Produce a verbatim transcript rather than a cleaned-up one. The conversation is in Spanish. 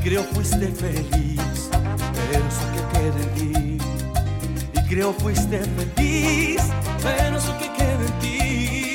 creo fuiste feliz, pero eso que queda en ti. Y creo fuiste feliz, pero eso que queda en ti.